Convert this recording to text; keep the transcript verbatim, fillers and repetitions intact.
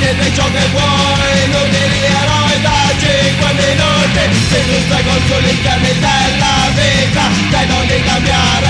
niente ciò che vuoi, inutili eroi da cinque minuti. Se tu stai con soli interni della vita, dai non di cambiare